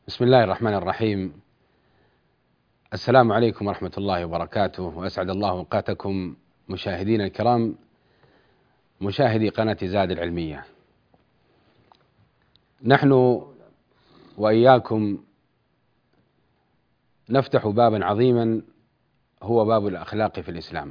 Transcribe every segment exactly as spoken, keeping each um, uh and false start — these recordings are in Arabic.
بسم الله الرحمن الرحيم. السلام عليكم ورحمة الله وبركاته، وأسعد الله أوقاتكم مشاهدينا الكرام، مشاهدي قناة زاد العلمية. نحن وإياكم نفتح بابا عظيما هو باب الأخلاق في الإسلام،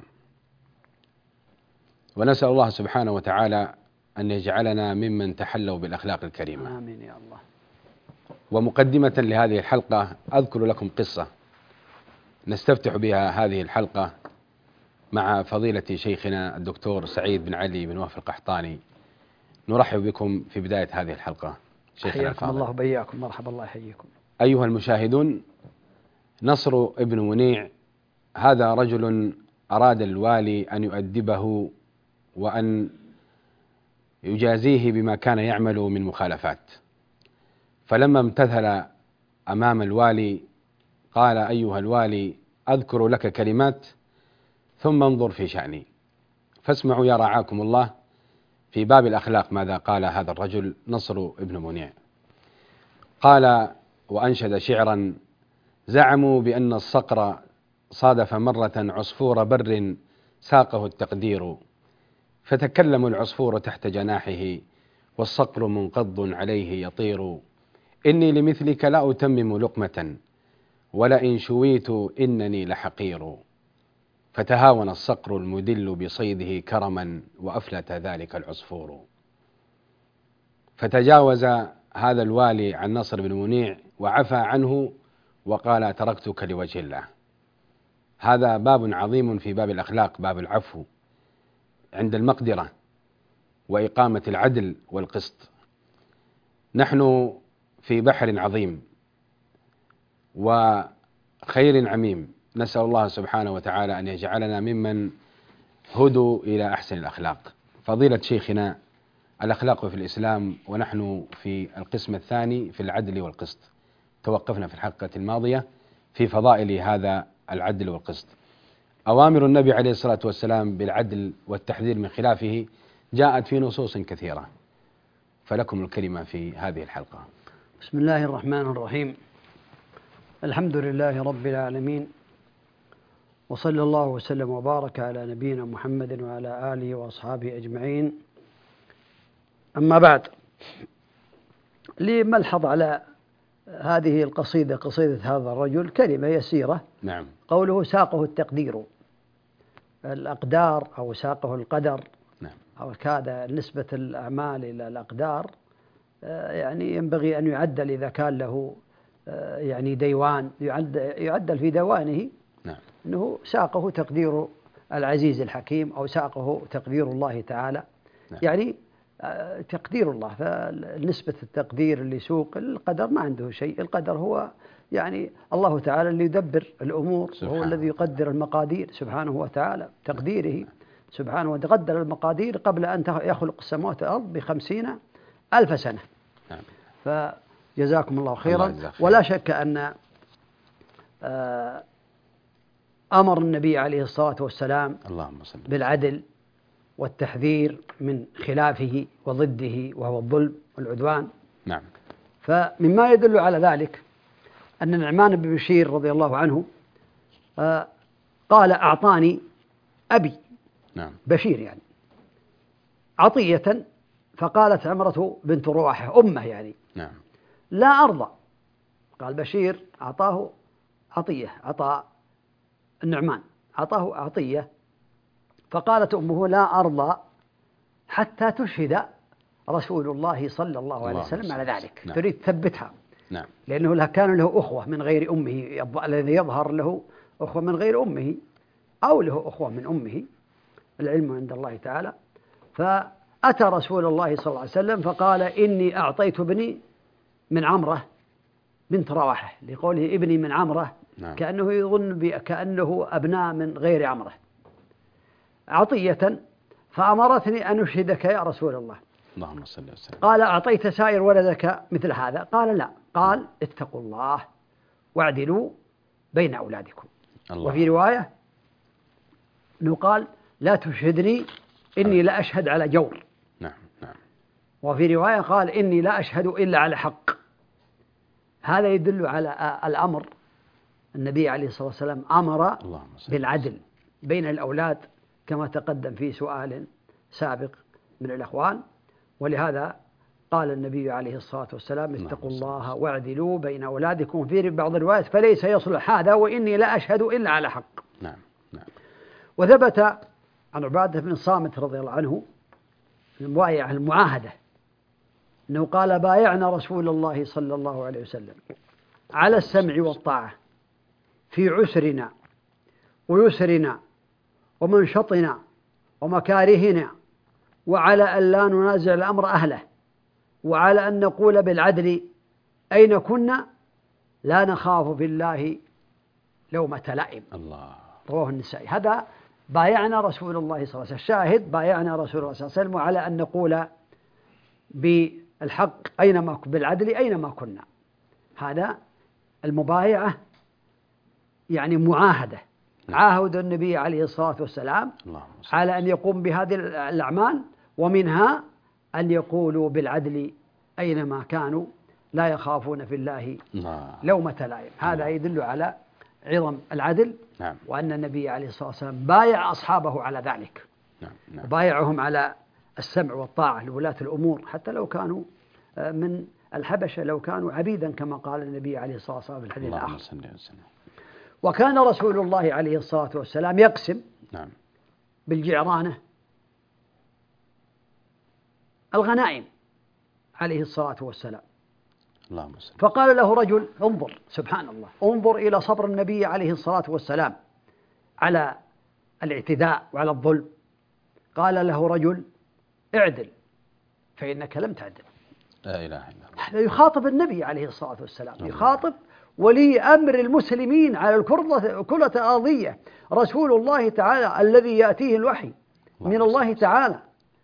ونسأل الله سبحانه وتعالى أن يجعلنا ممن تحلوا بالأخلاق الكريمة. آمين يا الله. ومقدمة لهذه الحلقة أذكر لكم قصة نستفتح بها هذه الحلقة مع فضيلة شيخنا الدكتور سعيد بن علي بن وهف القحطاني. نرحب بكم في بداية هذه الحلقة شيخنا حياكم الفاضل. الله وبياكم، مرحبا الله يحييكم. أيها المشاهدون، نصر ابن منيع هذا رجل أراد الوالي أن يؤدبه وأن يجازيه بما كان يعمل من مخالفات، فلما امتثل أمام الوالي قال: أيها الوالي، أذكر لك كلمات ثم انظر في شأني. فاسمعوا يا رعاكم الله في باب الأخلاق ماذا قال هذا الرجل نصر ابن منيع. قال وأنشد شعرا: زعموا بأن الصقر صادف مرة عصفور بر ساقه التقدير، فتكلم العصفور تحت جناحه والصقر منقض عليه يطير. إني لمثلك لا أتمم لقمة، ولئن شويت إنني لحقير. فتهاون الصقر المدل بصيده كرما، وأفلت ذلك العصفور. فتجاوز هذا الوالي عن نصر بن منيع وعفى عنه وقال: تركتك لوجه الله. هذا باب عظيم في باب الأخلاق، باب العفو عند المقدرة وإقامة العدل والقسط. نحن في بحر عظيم وخير عميم، نسأل الله سبحانه وتعالى أن يجعلنا ممن هدوا إلى أحسن الأخلاق. فضيلة شيخنا، الأخلاق في الإسلام، ونحن في القسم الثاني في العدل والقسط. توقفنا في الحلقة الماضية في فضائل هذا العدل والقسط. أوامر النبي عليه الصلاة والسلام بالعدل والتحذير من خلافه جاءت في نصوص كثيرة، فلكم الكلمة في هذه الحلقة. بسم الله الرحمن الرحيم. الحمد لله رب العالمين، وصلى الله وسلم وبارك على نبينا محمد وعلى آله وأصحابه أجمعين. أما بعد، لي ملحظ على هذه القصيدة، قصيدة هذا الرجل، كلمة يسيرة. نعم. قوله ساقه التقدير، الأقدار أو ساقه القدر. نعم. أو كاد نسبة الأعمال إلى الأقدار، يعني ينبغي أن يعدل إذا كان له يعني ديوان، يعدل في ديوانه. نعم. أنه ساقه تقدير العزيز الحكيم، أو ساقه تقدير الله تعالى. نعم. يعني تقدير الله، فنسبة التقدير اللي سوق القدر ما عنده شيء. القدر هو يعني الله تعالى اللي يدبر الأمور، وهو الذي يقدر المقادير سبحانه وتعالى. تقديره سبحانه وتعالى قدر المقادير قبل أن يخلق السماوات والأرض بخمسين ألف سنة. نعم. فجزاكم الله خيرا. الله ولا شك أن أمر النبي عليه الصلاة والسلام اللهم صل بالعدل والتحذير من خلافه وضده، وهو الظلم والعدوان. نعم. فمما يدل على ذلك أن النعمان بن بشير رضي الله عنه قال: أعطاني أبي، نعم، بشير يعني، عطية. فقالت عمرة بنت رواحة أمه يعني: نعم، لا أرضى. قال بشير أعطاه عطية، أعطى النعمان أعطاه عطية. فقالت أمه: لا أرضى حتى تشهد رسول الله صلى الله عليه وسلم على ذلك. نعم. تريد تثبتها. نعم. لأنه كان له أخوة من غير أمه، الذي يظهر له أخوة من غير أمه أو له أخوة من أمه، العلم عند الله تعالى. فأتى رسول الله صلى الله عليه وسلم فقال: إني أعطيت ابني من عمرة بنت رواحة، لقوله ابني من عمرة. نعم. كأنه يظن كأنه أبناء من غير عمرة، عطية، فأمرتني أن أشهدك يا رسول الله. اللهم صل وسلم. قال: أعطيت سائر ولدك مثل هذا؟ قال: لا. قال: اتقوا الله واعدلوا بين أولادكم. الله. وفي رواية نقال: لا تشهدني إني لا أشهد على جور. نعم. نعم. وفي رواية قال: إني لا أشهد إلا على حق. هذا يدل على الأمر. النبي عليه الصلاة والسلام أمر بالعدل بين الأولاد كما تقدم في سؤال سابق من الأخوان، ولهذا قال النبي عليه الصلاة والسلام اتقوا الله واعدلوا بين أولادكم. في بعض الروايات فليس يصلح هذا وإني لا أشهد إلا على حق. نعم نعم. وثبت عن عبادة بن الصامت رضي الله عنه المبايعة المعاهدة أنه قال بايعنا رسول الله صلى الله عليه وسلم على السمع والطاعة في عسرنا ويسرنا ومنشطنا ومكارهنا، وعلى أن لا ننازع الأمر أهله، وعلى أن نقول بالعدل أين كنا لا نخاف في الله لومة لائم. الله. رواه النسائي. هذا بايعنا رسول الله صلى الله عليه وسلم. الشاهد بايعنا رسول الله صلى الله عليه وسلم وعلى أن نقول بالحق أينما بالعدل أينما كنا. هذا المبايعة يعني معاهدة. عاهد النبي عليه الصلاة والسلام على أن يقوم بهذه الأعمال، ومنها أن يقولوا بالعدل أينما كانوا لا يخافون في الله لومة لائم. هذا يدل على عظم العدل. نعم. وأن النبي عليه الصلاة والسلام بايع أصحابه على ذلك. نعم. نعم. بايعهم على السمع والطاعة لولاة الأمور حتى لو كانوا من الحبشة، لو كانوا عبيدا كما قال النبي عليه الصلاة والسلام في الحديث الآخر. وكان رسول الله عليه الصلاة والسلام يقسم نعم. بالجعرانة الغنائم عليه الصلاة والسلام. فقال له رجل انظر، سبحان الله، انظر إلى صبر النبي عليه الصلاة والسلام على الاعتداء وعلى الظلم. قال له رجل اعدل فإنك لم تعدل. لا إله إلا الله. هذا يخاطب النبي عليه الصلاة والسلام، يخاطب ولي أمر المسلمين على الكرة الأرضية، رسول الله تعالى الذي يأتيه الوحي من الله تعالى،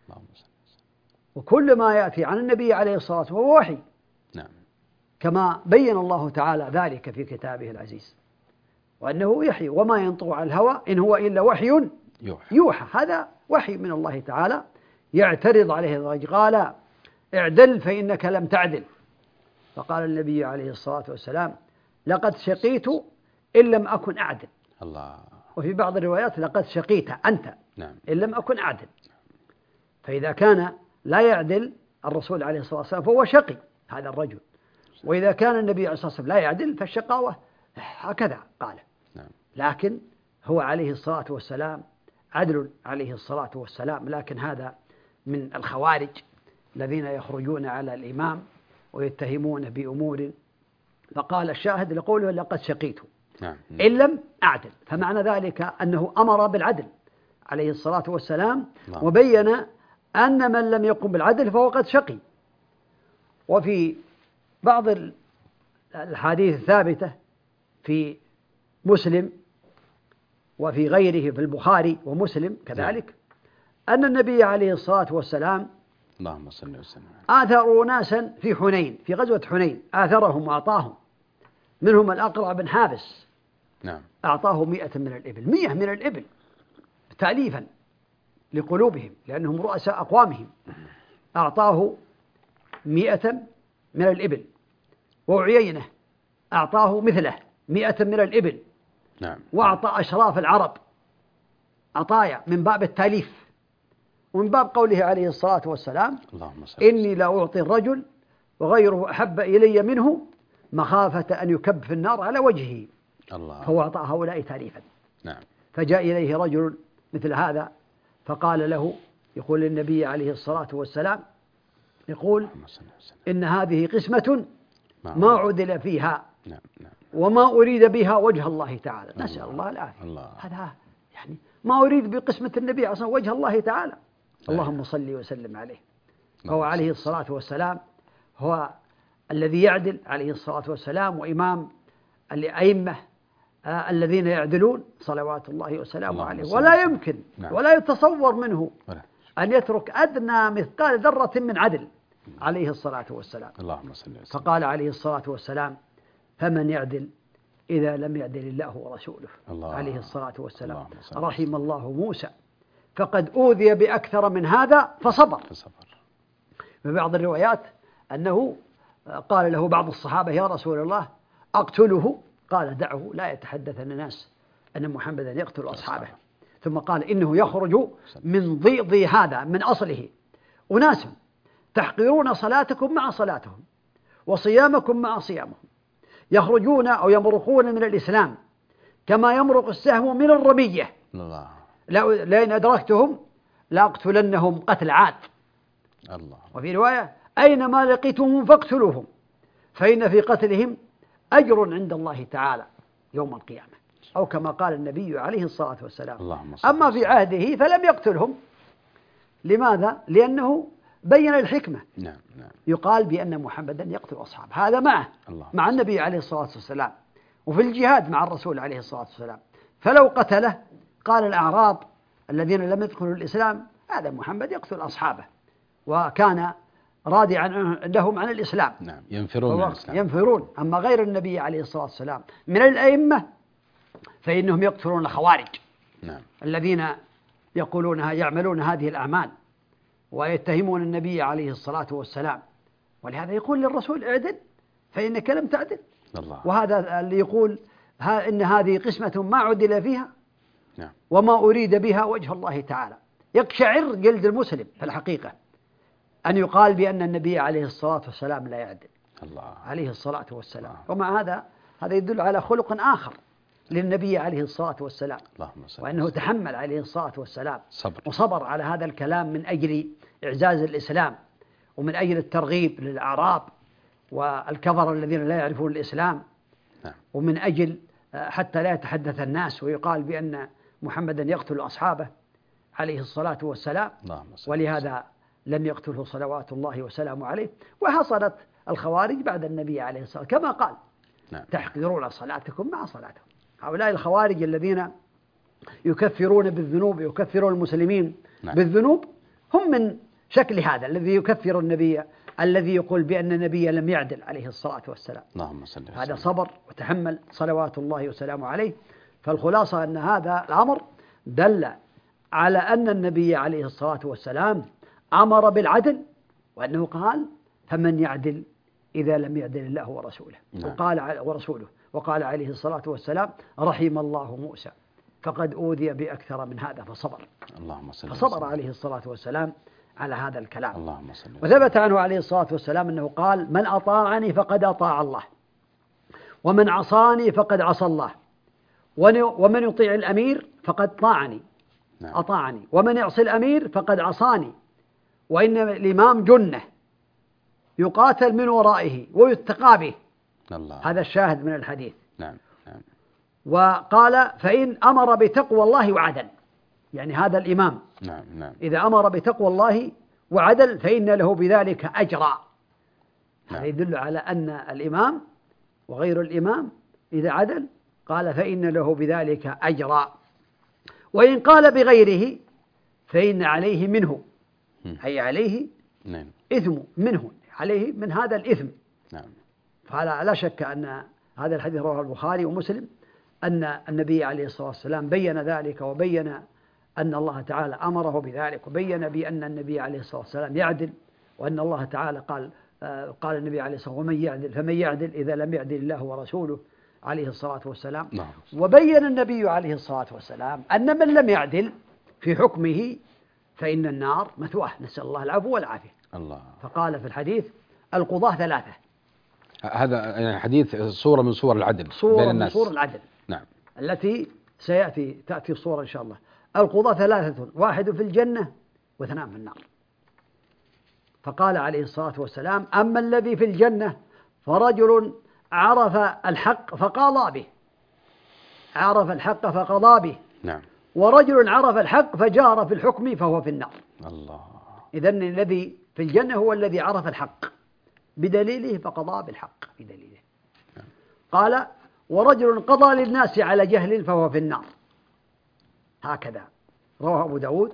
وكل ما يأتي عن النبي عليه الصلاة والسلام هو وحي. نعم. كما بين الله تعالى ذلك في كتابه العزيز، وأنه يحيي وما ينطق عن الهوى إن هو إلا وحي يوحى. يوحى. هذا وحي من الله تعالى يعترض عليه الرجل. قال اعدل فإنك لم تعدل. فقال النبي عليه الصلاة والسلام لقد شقيت إن لم أكن أعدل. الله. وفي بعض الروايات لقد شقيت أنت. نعم. إن لم أكن أعدل. فإذا كان لا يعدل الرسول عليه الصلاة والسلام فهو شقي هذا الرجل، وإذا كان النبي عليه الصلاة والسلام لا يعدل فالشقاوة هكذا قال. نعم. لكن هو عليه الصلاة والسلام عدل عليه الصلاة والسلام، لكن هذا من الخوارج الذين يخرجون على الإمام ويتهمونه بأمور. فقال الشاهد لقوله لقد شقيت نعم. إن لم أعدل، فمعنى ذلك أنه أمر بالعدل عليه الصلاة والسلام. نعم. وبين أن من لم يقم بالعدل فهو قد شقي. وفي بعض الحديث الثابتة في مسلم وفي غيره في البخاري ومسلم كذلك أن النبي عليه الصلاة والسلام اللهم صل وسلم آثروا ناسا في حنين، في غزوة حنين آثرهم وأعطاهم، منهم الأقرع بن حابس. نعم. أعطاه مئة من الإبل، مئة من الإبل تأليفا لقلوبهم لأنهم رؤساء أقوامهم. أعطاه مئة من الإبل. وعيينة أعطاه مثله مئة من الإبل. نعم. وأعطى أشراف العرب عطايا من باب التأليف، ومن باب قوله عليه الصلاة والسلام إني لا أعطي الرجل وغيره أحب إلي منه مخافة أن يكب في النار على وجهه. الله. فهو أعطى هؤلاء تأليفا. نعم. فجاء إليه رجل مثل هذا فقال له، يقول النبي عليه الصلاة والسلام يقول إن هذه قسمة ما عدل فيها. نعم. نعم. وما أريد بها وجه الله تعالى. نسأل الله العافية. الله. هذا يعني ما أريد بقسمة النبي أصلا وجه الله تعالى. اللهم صل وسلم عليه. فهو عليه الصلاة والسلام هو الذي يعدل عليه الصلاة والسلام، وإمام الأئمة آه الذين يعدلون صلوات الله وسلامه عليه. ولا يمكن نعم. ولا يتصور منه ولا. أن يترك أدنى مثقال ذرة من عدل عليه الصلاة والسلام. اللهم صل وسلم. فقال عليه الصلاة والسلام فمن يعدل إذا لم يعدل الله ورسوله. الله. عليه الصلاة والسلام. رحم الله موسى فقد أوذي بأكثر من هذا فصبر. فصبر. في بعض الروايات أنه قال له بعض الصحابة يا رسول الله أقتله؟ قال دعه لا يتحدثن الناس أن محمدا يقتل أصحابه. ثم قال إنه يخرج من ضيض هذا من أصله أناس تحقرون صلاتكم مع صلاتهم وصيامكم مع صيامهم، يخرجون أو يمرقون من الإسلام كما يمرق السهم من الرمية، الله. لئن أدركتهم لأقتلنهم قتل عاد. الله. وفي رواية أينما لقيتهم فاقتلوهم فإن في قتلهم أجر عند الله تعالى يوم القيامة، أو كما قال النبي عليه الصلاة والسلام. أما في عهده فلم يقتلهم. لماذا؟ لأنه بين الحكمة. نعم نعم. يقال بأن محمدا يقتل أصحابه، هذا معه الله. مع النبي عليه الصلاة والسلام، وفي الجهاد مع الرسول عليه الصلاة والسلام. فلو قتله قال الأعراب الذين لم يدخلوا الإسلام هذا محمد يقتل أصحابه، وكان رادعا لهم عن الإسلام. نعم. ينفرون عن الإسلام. ينفرون. أما غير النبي عليه الصلاة والسلام من الأئمة فإنهم يقتلون الخوارج. نعم. الذين يقولون يعملون هذه الأعمال ويتهمون النبي عليه الصلاة والسلام، ولهذا يقول للرسول اعدل فإنك لم تعدل. الله. وهذا اللي يقول ها إن هذه قسمة ما عدل فيها. نعم. وما أريد بها وجه الله تعالى. يقشعر جلد المسلم في الحقيقة أن يقال بأن النبي عليه الصلاة والسلام لا يعدل. الله. عليه الصلاة والسلام. الله. ومع هذا هذا يدل على خلق آخر للنبي عليه الصلاة والسلام، وأنه تحمل عليه الصلاة والسلام صبر. وصبر على هذا الكلام من أجل إعزاز الإسلام ومن أجل الترغيب للأعراب والكفر الذين لا يعرفون الإسلام. نعم. ومن أجل حتى لا يتحدث الناس ويقال بأن محمدا يقتل أصحابه عليه الصلاة والسلام. ولهذا لم يقتله صلوات الله وسلامه عليه. وحصلت الخوارج بعد النبي عليه الصلاة والسلام كما قال. نعم. تحقرون صلاتكم مع صلاتهم. هؤلاء الخوارج الذين يكفرون بالذنوب، يكفرون المسلمين نعم. بالذنوب، هم من شكل هذا الذي يكفر النبي، الذي يقول بأن النبي لم يعدل عليه الصلاة والسلام. اللهم صل وسلم. هذا صبر وتحمل صلوات الله وسلامه عليه. فالخلاصة أن هذا الأمر دل على أن النبي عليه الصلاة والسلام أمر بالعدل، وأنه قال فمن يعدل إذا لم يعدل الله ورسوله. نعم. وقال ورسوله وقال عليه الصلاة والسلام رحم الله موسى فقد أوذي بأكثر من هذا فصبر. اللهم صل. فصبر عليه الصلاة والسلام على هذا الكلام. اللهم صل. وثبت عنه عليه الصلاة والسلام أنه قال من أطاعني فقد أطاع الله ومن عصاني فقد عصى الله ومن يطيع الأمير فقد طاعني. نعم. أطاعني. ومن يعصي الأمير فقد عصاني. وإن الإمام جنة يقاتل من ورائه ويتقى به. الله. هذا الشاهد من الحديث. نعم نعم. وقال فإن أمر بتقوى الله وعدل، يعني هذا الإمام نعم نعم. إذا أمر بتقوى الله وعدل فإن له بذلك أجرا. هذا يدل على أن الإمام وغير الإمام إذا عدل قال فإن له بذلك أجرا. وإن قال بغيره فإن عليه منه، أي عليه نعم. إثم منه، عليه من هذا الإثم. نعم. فلا لا شك أن هذا الحديث رواه البخاري ومسلم، أن النبي عليه الصلاة والسلام بين ذلك، وبين أن الله تعالى أمره بذلك، وبين بأن النبي عليه الصلاة والسلام يعدل، وأن الله تعالى قال قال النبي عليه الصلاة والسلام ومن يعدل فمن يعدل إذا لم يعدل الله ورسوله عليه الصلاة والسلام. نعم. وبين النبي عليه الصلاة والسلام أن من لم يعدل في حكمه فإن النار مثواه، نسأل الله العفو والعافية. الله. فقال في الحديث القضاة ثلاثة. هذا يعني حديث صورة من صور العدل صورة بين الناس. من صور العدل. نعم. التي سيأتي تأتي الصورة إن شاء الله. القضاة ثلاثة، واحد في الجنة واثنان في النار. فقال عليه الصلاة والسلام أما الذي في الجنة فرجل عرف الحق فقضى به، عرف الحق فقضى به. نعم. ورجل عرف الحق فجار في الحكم فهو في النار. الله. إذن الذي في الجنة هو الذي عرف الحق بدليله فقضى بالحق بدليله. نعم. قال ورجل قضى للناس على جهل فهو في النار. هكذا رواه أبو داود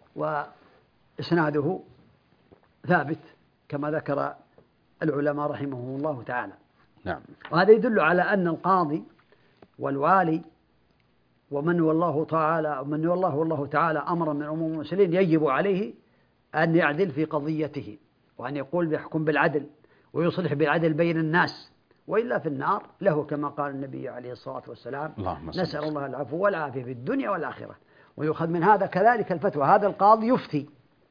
وإسناده ثابت كما ذكر العلماء رحمهم الله تعالى. نعم. وهذا يدل على أن القاضي والوالي ومن والله تعالى ومن والله والله تعالى أمر من أمور المسلمين يجب عليه أن يعدل في قضيته، وأن يقول بيحكم بالعدل، ويصلح بالعدل بين الناس، وإلا في النار له كما قال النبي عليه الصلاة والسلام. نسأل الله العفو والعافية في الدنيا والآخرة. ويؤخذ من هذا كذلك الفتوى. هذا القاضي يفتي،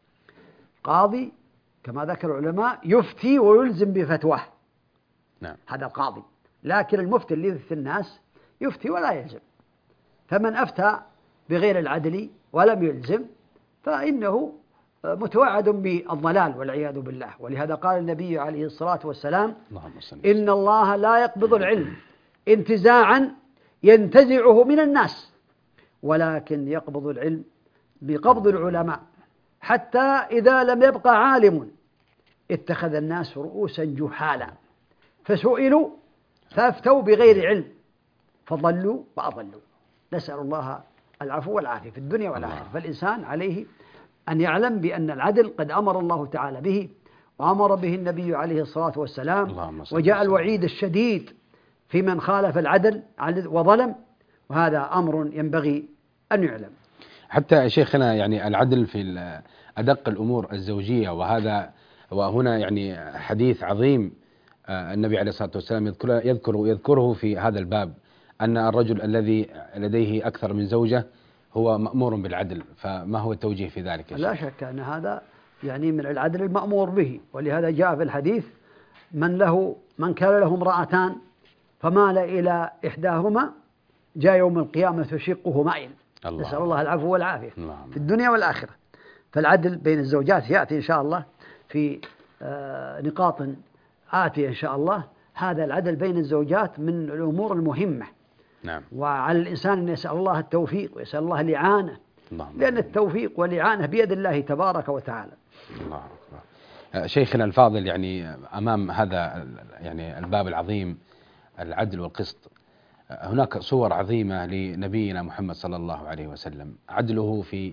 قاضي كما ذكر العلماء يفتي ويلزم بفتواه. نعم. هذا القاضي. لكن المفتي اللي يفتي الناس يفتي ولا يلزم. فمن أفتى بغير العدل ولم يلزم فإنه متوعد بالضلال والعياذ بالله. ولهذا قال النبي عليه الصلاة والسلام: إن الله لا يقبض العلم انتزاعا ينتزعه من الناس، ولكن يقبض العلم بقبض العلماء، حتى إذا لم يبقى عالم اتخذ الناس رؤوسا جحالا فسئلوا فأفتوا بغير علم فضلوا وأضلوا. نسأل الله العفو والعافية في الدنيا والآخرة. فالإنسان عليه أن يعلم بأن العدل قد أمر الله تعالى به، وأمر به النبي عليه الصلاة والسلام، وجاء الوعيد الشديد في من خالف العدل وظلم، وهذا أمر ينبغي أن يعلم. حتى شيخنا يعني العدل في أدق الأمور الزوجية، وهذا وهنا يعني حديث عظيم النبي عليه الصلاة والسلام يذكره يذكره يذكره في هذا الباب، أن الرجل الذي لديه أكثر من زوجة هو مأمور بالعدل. فما هو التوجيه في ذلك؟ لا شك أن هذا يعني من العدل المأمور به. ولهذا جاء في الحديث: من له من كان له امرأتان فمال إلى إحداهما جاء يوم القيامة شقه مائل. نسأل الله العفو والعافية في الدنيا والآخرة. فالعدل بين الزوجات يأتي إن شاء الله في نقاط آتية إن شاء الله. هذا العدل بين الزوجات من الأمور المهمة. نعم. وعلى الإنسان أن يسأل الله التوفيق ويسأل الله الإعانة، لأن التوفيق والإعانة بيد الله تبارك وتعالى. الله أكبر. شيخنا الفاضل، يعني أمام هذا يعني الباب العظيم العدل والقسط، هناك صور عظيمة لنبينا محمد صلى الله عليه وسلم، عدله في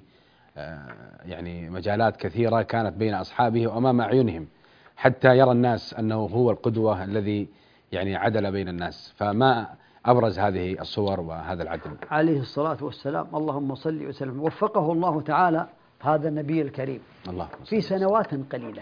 يعني مجالات كثيرة كانت بين أصحابه وأمام أعينهم، حتى يرى الناس أنه هو القدوة الذي يعني عدل بين الناس. فما أبرز هذه الصور وهذا العدل؟ عليه الصلاة والسلام، اللهم صل وسلم. وفقه الله تعالى هذا النبي الكريم الله في سنوات قليلة.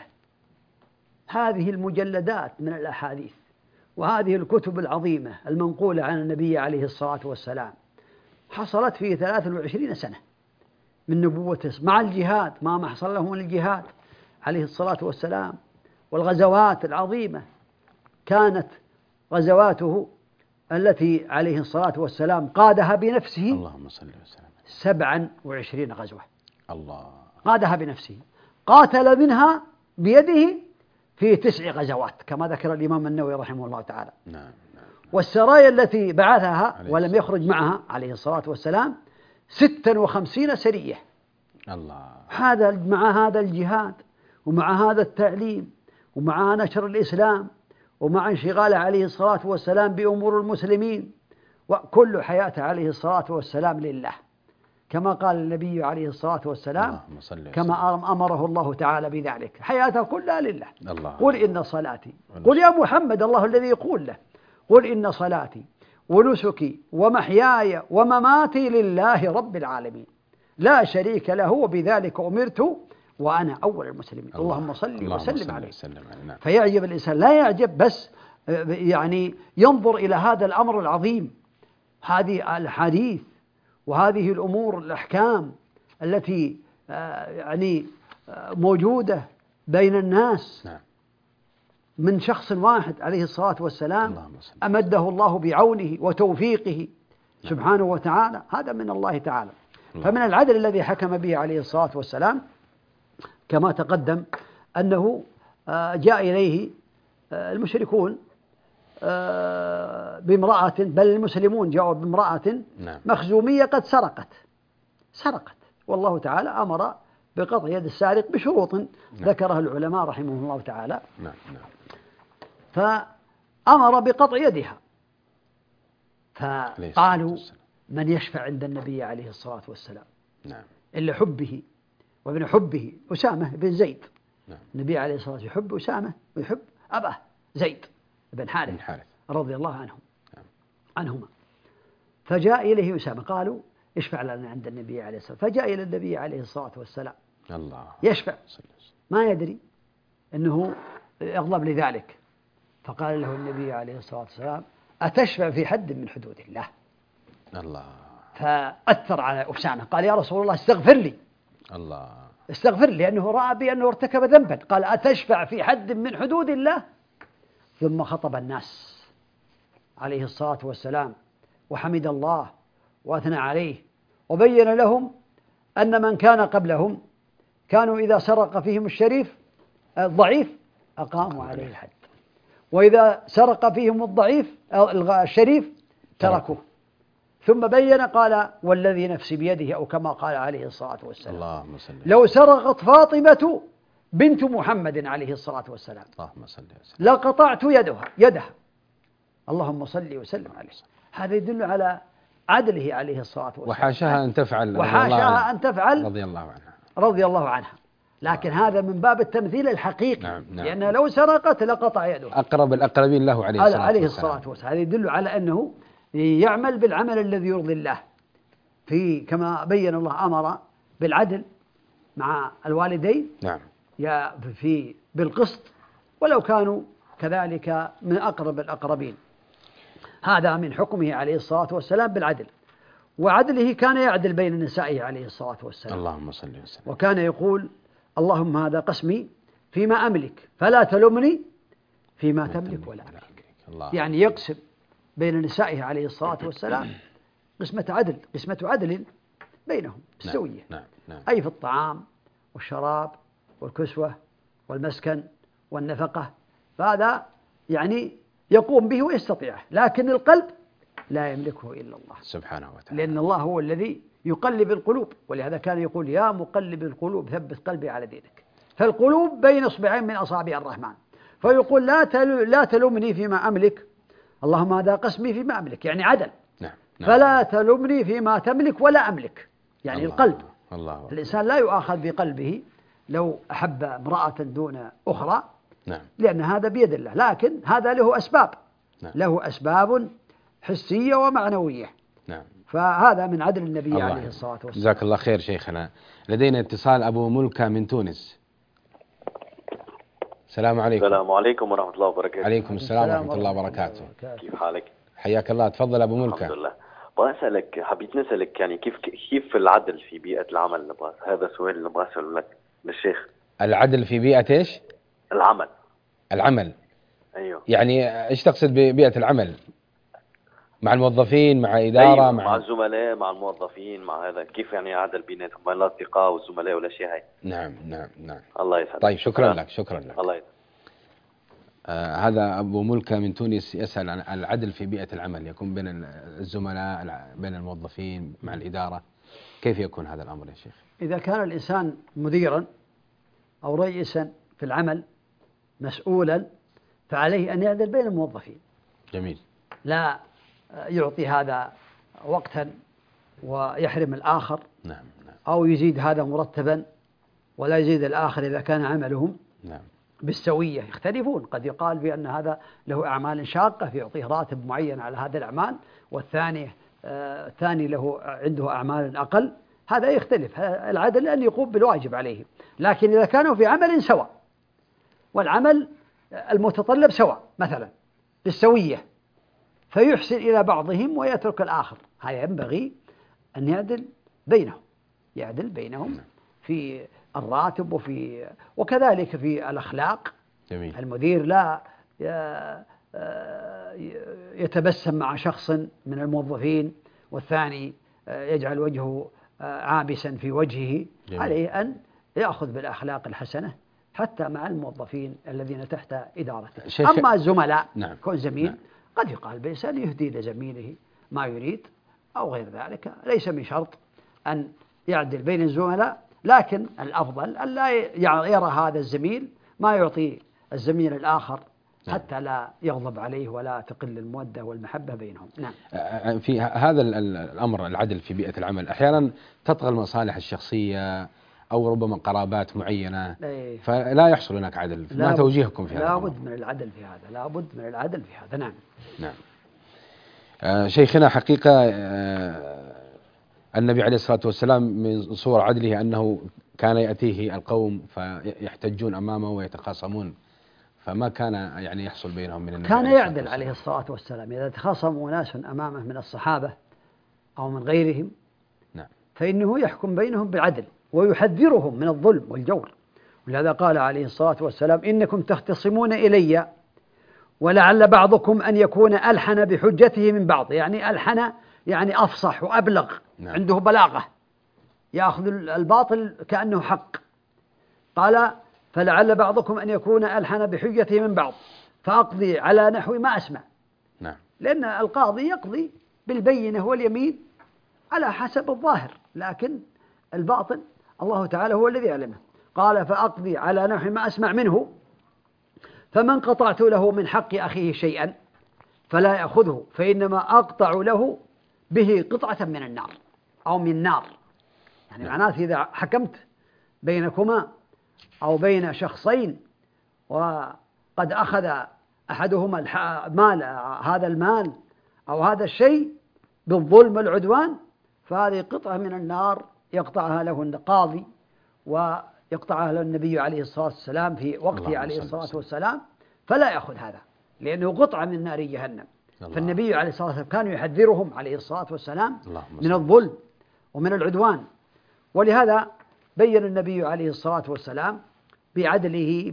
هذه المجلدات من الأحاديث وهذه الكتب العظيمة المنقولة عن النبي عليه الصلاة والسلام حصلت في ثلاث وعشرين سنة من نبوته، مع الجهاد، ما ما حصل له من الجهاد عليه الصلاة والسلام، والغزوات العظيمة. كانت غزواته التي عليه الصلاة والسلام قادها بنفسه اللهم صل وسلم سبعا وعشرين غزوة. الله قادها بنفسه، قاتل منها بيده في تسع غزوات كما ذكر الإمام النووي رحمه الله تعالى. نعم نعم. والسرايا التي بعثها ولم يخرج معها عليه الصلاة والسلام ستا وخمسين سرية. الله. هذا مع هذا الجهاد ومع هذا التعليم ومع نشر الإسلام ومع انشغاله عليه الصلاة والسلام بأمور المسلمين، وكل حياته عليه الصلاة والسلام لله، كما قال النبي عليه الصلاة والسلام كما أمره الله تعالى بذلك، حياته كلها لله. الله. قل إن صلاتي، قل يا محمد الله الذي يقول له، قل إن صلاتي ونسكي ومحياي ومماتي لله رب العالمين لا شريك له وبذلك أمرت وأنا أول المسلمين. الله. اللهم صل وسلم عليه. نعم. فيعجب الإنسان، لا يعجب بس يعني ينظر إلى هذا الأمر العظيم، هذه الحديث وهذه الأمور الأحكام التي يعني موجودة بين الناس. نعم. من شخص واحد عليه الصلاة والسلام أمده الله بعونه وتوفيقه سبحانه وتعالى، هذا من الله تعالى. فمن العدل الذي حكم به عليه الصلاة والسلام كما تقدم أنه جاء إليه المشركون بامرأة، بل المسلمون جاءوا بامرأة مخزومية قد سرقت سرقت والله تعالى أمر بقطع يد السارق بشروط ذكرها العلماء رحمهم الله تعالى. فأمر بقطع يدها، فقالوا من يشفع عند النبي عليه الصلاة والسلام إلا حبه وابن حبه أسامة بن زيد. النبي عليه الصلاة والسلام يحب أسامة ويحب أباه زيد بن حارث رضي الله عنهم عنهما. فجاء إليه أسامة، قالوا اشفع لنا عند النبي عليه الصلاة والسلام. فجاء إلى النبي عليه الصلاة والسلام الله يشفع، ما يدري أنه يغضب لذلك، فقال له النبي عليه الصلاة والسلام: أتشفع في حد من حدود الله؟ الله. فأثر على أسامة، قال: يا رسول الله استغفر لي، الله، استغفر لي، لأنه رأى بأنه ارتكب ذنبا. قال: أتشفع في حد من حدود الله؟ ثم خطب الناس عليه الصلاة والسلام وحمد الله وأثنى عليه، وبين لهم أن من كان قبلهم كانوا إذا سرق فيهم الشريف الضعيف أقاموا عليه الحد، وإذا سرق فيهم الضعيف الشريف تركوه. ثم بين قال: والذي نفسي بيده، أو كما قال عليه الصلاة والسلام: اللهم صل لو سرقت فاطمة بنت محمد عليه الصلاة والسلام اللهم صل وسلم لقطعت يدها يدها اللهم صل وسلم عليه. هذا يدل على عدله عليه الصلاة والسلام. وحاشاها أن تفعل وحاشاها أن تفعل رضي الله عنها رضي الله عنها لكن الله. هذا من باب التمثيل الحقيقي. نعم نعم. لأنها لو سرقت لقطع يدها. أقرب الأقربين له عليه الصلاة عليه والسلام. الصلاة والسلام. هذا يدل على أنه يعمل بالعمل الذي يرضي الله، في كما بين الله أمر بالعدل مع الوالدين، نعم، يا في بالقسط ولو كانوا كذلك من أقرب الأقربين. هذا من حكمه عليه الصلاة والسلام بالعدل، وعدله كان يعدل بين نسائه عليه الصلاة والسلام. اللهم صل وسلم. وكان يقول: اللهم هذا قسمي فيما أملك فلا تلمني فيما تملك ولا أملك. الله. يعني يقسم بين نسائه عليه الصلاة والسلام قسمة عدل، قسمة عدل بينهم بالسوية. نعم. نعم. أي في الطعام والشراب والكسوة والمسكن والنفقة، فهذا يعني يقوم به ويستطيعه، لكن القلب لا يملكه إلا الله سبحانه وتعالى، لأن الله هو الذي يقلب القلوب. ولهذا كان يقول: يا مقلب القلوب ثبت قلبي على دينك. فالقلوب بين إصبعين من أصابع الرحمن، فيقول: لا لا تلومني فيما أملك، اللهم هذا قسمي فيما أملك، يعني عدل. نعم. نعم. فلا تلومني فيما تملك ولا أملك، يعني الله. القلب. الله. الإنسان لا يؤاخذ بقلبه لو أحب امرأة دون أخرى، نعم، لأن هذا بيد الله، لكن هذا له أسباب. نعم. له أسباب حسية ومعنوية. نعم. فهذا من عدل النبي الله. عليه الصلاة والسلام. جزاك الله خير شيخنا. لدينا اتصال أبو ملكة من تونس. السلام عليكم. السلام عليكم ورحمة الله وبركاته. عليكم السلام ورحمة الله وبركاته. كيف حالك؟ حياك الله. تفضل أبو ملكة. الحمد لله. بغى أسألك، حبيت نسألك يعني كيف كيف العدل في بيئة العمل؟ نبغى هذا سؤال اللي نبغى أسأله لك للشيخ. العدل في بيئة إيش؟ العمل. العمل. أيوه. يعني إيش تقصد ببيئة العمل؟ مع الموظفين، مع إدارة، أيوه. مع... مع الزملاء، مع الموظفين، مع هذا كيف يعني عدل بيناتهم بين الأصدقاء والزملاء والأشياء هاي؟ نعم نعم نعم. الله يسعدك. طيب شكرا لك. شكرا لك. الله يسعدك. آه هذا أبو ملكة من تونس يسأل عن العدل في بيئة العمل، يكون بين الزملاء، بين الموظفين، مع الإدارة، كيف يكون هذا الأمر يا شيخ؟ إذا كان الإنسان مديرا أو رئيسا في العمل مسؤولا، فعليه أن يعدل بين الموظفين. جميل. لا يعطي هذا وقتا ويحرم الآخر. نعم نعم. أو يزيد هذا مرتبا ولا يزيد الآخر إذا كان عملهم نعم بالسوية. يختلفون، قد يقال بأن هذا له أعمال شاقة فيعطيه راتب معين على هذه الأعمال، والثاني آه الثاني له عنده أعمال أقل، هذا يختلف. العدل أن يقوم بالواجب عليه، لكن إذا كانوا في عمل سواء والعمل المتطلب سواء مثلا بالسوية، فيحسن إلى بعضهم ويترك الآخر، هذا ينبغي أن يعدل بينهم، يعدل بينهم في الراتب وفي وكذلك في الأخلاق. جميل. المدير لا يتبسم مع شخص من الموظفين والثاني يجعل وجهه عابسا في وجهه. جميل. عليه أن يأخذ بالأخلاق الحسنة حتى مع الموظفين الذين تحت إدارته. أما الزملاء، نعم. كون زميل، نعم. قد يقال بإنسان يهدي لزميله ما يريد أو غير ذلك، ليس من شرط أن يعدل بين الزملاء، لكن الأفضل أن لا يرى هذا الزميل ما يعطي الزميل الآخر حتى لا يغضب عليه ولا تقل المودة والمحبة بينهم. نعم. في هذا الأمر العدل في بيئة العمل أحيانا تطغى المصالح الشخصية أو ربما قرابات معينة، أيه. فلا يحصل هناك عدل. ما توجيهكم في هذا؟ لا بد من العدل في هذا، لا بد من العدل في هذا. نعم. نعم. آه شيخنا، حقيقة آه النبي عليه الصلاة والسلام من صور عدله أنه كان يأتيه القوم فيحتجون أمامه ويتخاصمون، فما كان يعني يحصل بينهم من النبي كان عليه يعدل الصلاة عليه والسلام. الصلاة والسلام إذا تخاصموا ناس أمامه من الصحابة أو من غيرهم نعم. فإنه يحكم بينهم بالعدل ويحذرهم من الظلم والجور. ولهذا قال عليه الصلاة والسلام: إنكم تختصمون إلي ولعل بعضكم أن يكون ألحن بحجته من بعض، يعني ألحن يعني أفصح وأبلغ. نعم. عنده بلاغة، يأخذ الباطل كأنه حق. قال: فلعل بعضكم أن يكون ألحن بحجته من بعض فأقضي على نحو ما أسمع. نعم. لأن القاضي يقضي بالبينة واليمين على حسب الظاهر، لكن الباطن الله تعالى هو الذي يعلمه. قال: فأقضي على نحو ما أسمع منه، فمن قطعت له من حق أخيه شيئا فلا يأخذه، فإنما أقطع له به قطعة من النار أو من نار. يعني معناته إذا حكمت بينكما أو بين شخصين وقد أخذ أحدهما المال، هذا المال أو هذا الشيء بالظلم والعدوان، فهذه قطعة من النار يقطعها له القاضي ويقطعها له النبي عليه الصلاة والسلام في وقته عليه الصلاة والسلام، فلا يأخذ هذا لأنه قطعة من نار جهنم. فالنبي عليه الصلاة والسلام كان يحذرهم عليه الصلاة والسلام من الظلم ومن العدوان. ولهذا بين النبي عليه الصلاة والسلام بعدله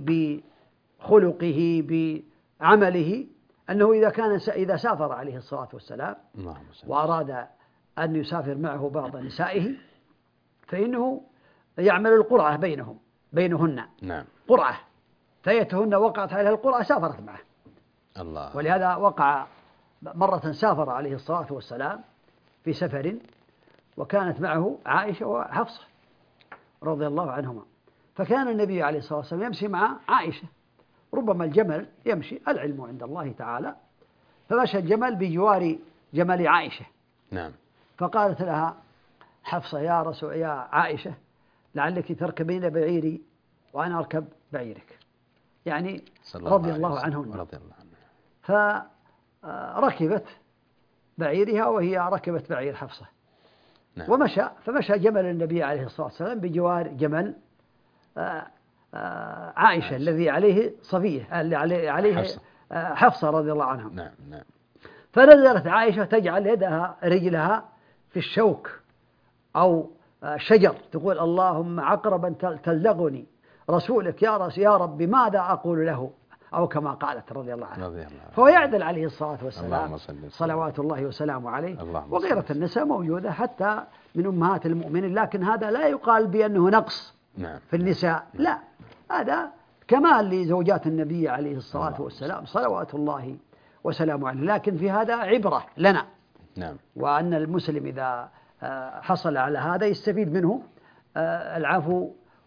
بخلقه بعمله أنه إذا كان إذا سافر عليه الصلاة والسلام وأراد أن يسافر معه بعض نسائه فإنه يعمل القرعة بينهم بينهن. نعم. قرعة فيتهن وقعت عليها القرعة سافرت معه. الله. ولهذا وقع مرة سافر عليه الصلاة والسلام في سفر وكانت معه عائشة وحفصة رضي الله عنهما، فكان النبي عليه الصلاة والسلام يمشي مع عائشة، ربما الجمل يمشي، العلم عند الله تعالى، فمشى الجمل بجوار جمل عائشة. نعم. فقالت لها حفصة: يا رسول يا عائشة لعلك تركبين بعيري وأنا أركب بعيرك، يعني رضي الله عنهن. رضي الله عنه. فركبت بعيرها وهي ركبت بعير حفصة. نعم. ومشى فمشى جمل النبي عليه الصلاة والسلام بجوار جمل آآ آآ عائشة, عائشة الذي عليه صفية اللي عليه, عليه حفصة. حفصة رضي الله عنها. نعم. نعم. فنزلت عائشة تجعل يدها رجلها في الشوك أو شجر تقول: اللهم عقربا تلدغني رسولك يا رسول يا رب ماذا أقول له، أو كما قالت رضي الله عنها. رضي الله عنه. فهو يعدل عليه الصلاة والسلام صلوات الله وسلامه عليه. وغيرة النساء موجودة حتى من أمهات المؤمنين، لكن هذا لا يقال بأنه نقص. نعم. في النساء. نعم. لا، هذا كمال لزوجات النبي عليه الصلاة والسلام صلوات الله وسلامه عليه، لكن في هذا عبرة لنا. نعم. وأن المسلم إذا حصل على هذا يستفيد منه العفو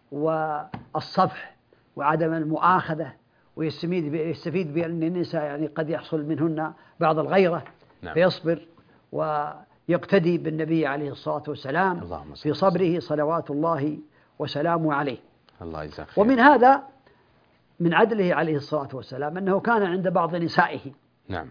والصفح وعدم المؤاخذة، ويستفيد يستفيد بأن النساء يعني قد يحصل منهن بعض الغيرة. نعم. فيصبر ويقتدي بالنبي عليه الصلاة والسلام في صبره صلوات الله وسلامه عليه. الله يجزاك خير. ومن هذا من عدله عليه الصلاة والسلام أنه كان عند بعض نسائه. نعم.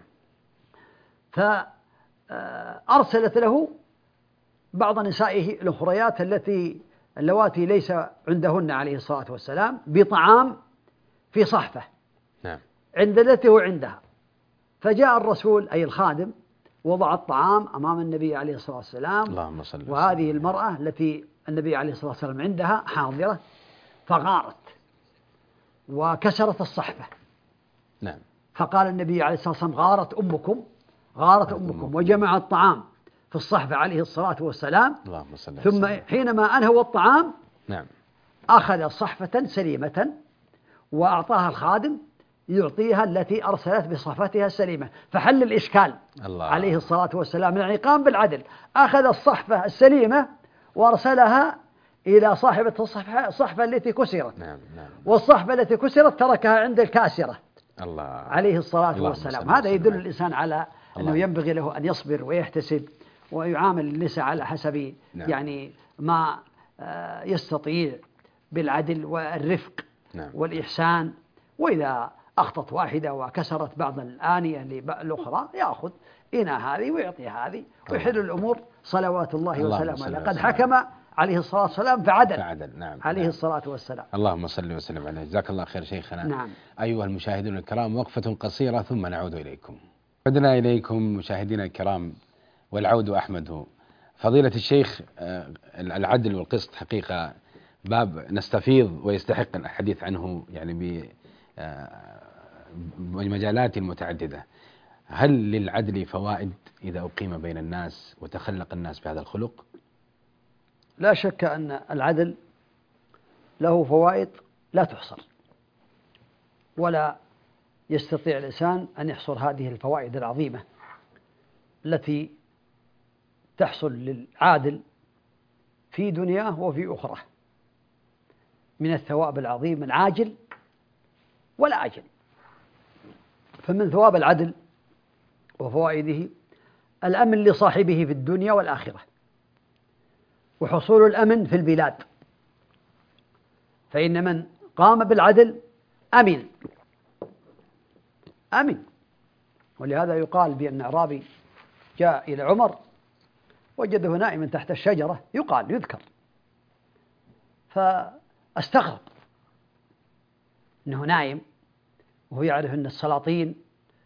فأرسلت له بعض نسائه الأخريات التي اللواتي ليس عندهن عليه الصلاة والسلام بطعام في صحفة. نعم. عند التي هو عندها، فجاء الرسول أي الخادم وضع الطعام أمام النبي عليه الصلاة والسلام. اللهم صل وسلم. وهذه المرأة التي النبي عليه الصلاة والسلام عندها حاضرة فغارت وكسرت الصحفة. نعم. فقال النبي عليه الصلاة والسلام: غارت أمكم غارت أمكم، وجمع الطعام في الصحفة عليه الصلاة والسلام. اللهم صل وسلم. ثم حينما أنهوا الطعام نعم أخذ صحفة سليمة وأعطاها الخادم يعطيها التي أرسلت بصحفتها السليمة، فحل الإشكال. الله. عليه الصلاة والسلام يعني قام بالعدل، أخذ الصحفة السليمة وأرسلها إلى صاحبة الصحفة الصحفة التي كسرت. نعم. نعم. والصحفة التي كسرت تركها عند الكاسرة. الله. عليه الصلاة والسلام. هذا يدل الإنسان على أنه ينبغي له أن يصبر ويحتسب ويعامل النساء على حسب نعم. يعني ما يستطيع بالعدل والرفق. نعم. والإحسان. وإذا أخطت واحدة وكسرت بعض الآنية الأخرى يأخذ إناء هذه ويعطي هذه ويحل الأمور صلوات الله وسلامه عليه. قد حكم عليه الصلاة والسلام فعدل, فعدل. نعم. عليه نعم. الصلاة والسلام. اللهم صل وسلم عليه. جزاك الله خير شيخنا. نعم. أيها المشاهدون الكرام، وقفة قصيرة ثم نعود إليكم. عدنا إليكم مشاهدينا الكرام، والعود أحمد. فضيلة الشيخ، العدل والقسط حقيقة باب نستفيض ويستحق الحديث عنه يعني بمجالات متعددة. هل للعدل فوائد إذا أقيم بين الناس وتخلق الناس بهذا الخلق؟ لا شك أن العدل له فوائد لا تحصر، ولا يستطيع الإنسان أن يحصر هذه الفوائد العظيمة التي تحصل للعادل في دنياه وفي أخرى من الثواب العظيم العاجل والآجل. فمن ثواب العدل وفوائده الأمن لصاحبه في الدنيا والآخرة، وحصول الأمن في البلاد، فإن من قام بالعدل أمن أمن ولهذا يقال بأن أعرابي جاء إلى عمر وجده نائما تحت الشجرة، يقال يذكر، فاستغرب أنه نايم وهو يعرف أن السلاطين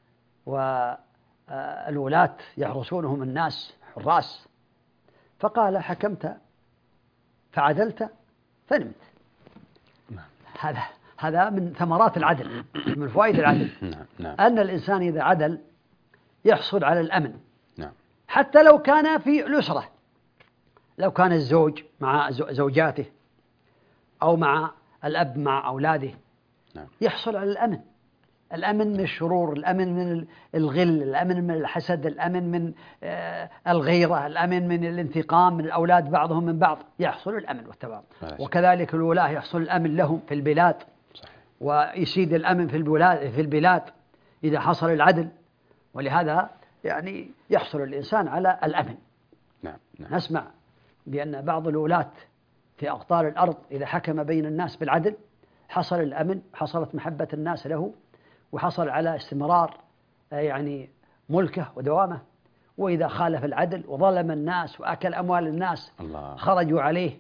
والولاة يحرسونهم الناس حراس، فقال: حكمت فعدلت فنمت. هذا هذا من ثمرات العدل، من فوائد العدل. أن الإنسان إذا عدل يحصل على الأمن، حتى لو كان في الأسرة، لو كان الزوج مع زوجاته أو مع الأب مع أولاده يحصل على الأمن. الأمن من الشرور، الأمن من الغل، الأمن من الحسد، الأمن من الغيرة، الأمن من الانتقام من الأولاد بعضهم من بعض، يحصل الأمن والتمام. وكذلك الولاة يحصل الأمن لهم في البلاد، ويسيد الأمن في البلاد في البلاد إذا حصل العدل. ولهذا يعني يحصل الإنسان على الأمن. نعم. نعم. نسمع بأن بعض الولاة في أقطار الأرض إذا حكم بين الناس بالعدل حصل الأمن، حصلت محبة الناس له، وحصل على استمرار يعني ملكه ودوامه. وإذا خالف العدل وظلم الناس وأكل أموال الناس الله. خرجوا عليه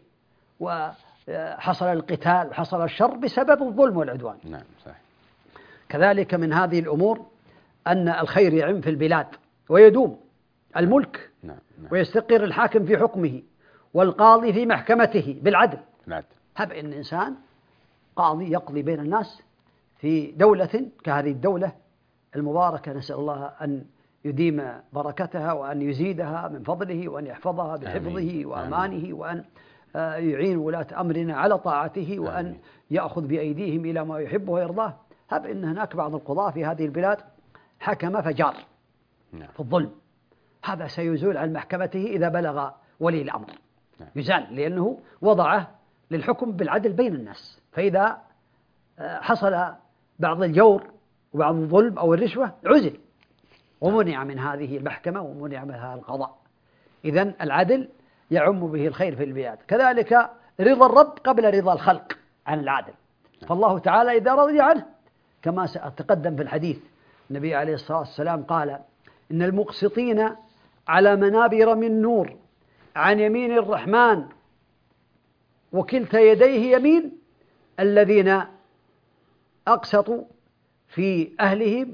وحصل القتال وحصل الشر بسبب الظلم والعدوان. نعم صحيح. كذلك من هذه الأمور أن الخير يعم في البلاد ويدوم الملك. نعم. نعم. ويستقر الحاكم في حكمه والقاضي في محكمته بالعدل. نعم. هب إن إنسان قاضي يقضي بين الناس في دولة كهذه الدولة المباركة، نسأل الله أن يديم بركتها وأن يزيدها من فضله وأن يحفظها بحفظه وأمانه، وأن يعين ولاة أمرنا على طاعته، وأن يأخذ بأيديهم إلى ما يحبه ويرضاه. هب إن هناك بعض القضاة في هذه البلاد حكم فجار في الظلم، هذا سيزول عن محكمته إذا بلغ ولي الأمر، يزال، لأنه وضعه للحكم بالعدل بين الناس. فإذا حصل بعض الجور وبعض الظلم أو الرشوة عزل ومنع من هذه المحكمة ومنع من هذا القضاء. إذن العدل يعم به الخير في البلاد. كذلك رضا الرب قبل رضا الخلق عن العدل، فالله تعالى إذا رضي عنه كما سأتقدم في الحديث، النبي عليه الصلاة والسلام قال: إن المقسطين على منابر من نور عن يمين الرحمن وكلتا يديه يمين الذين أقسطوا في أهلهم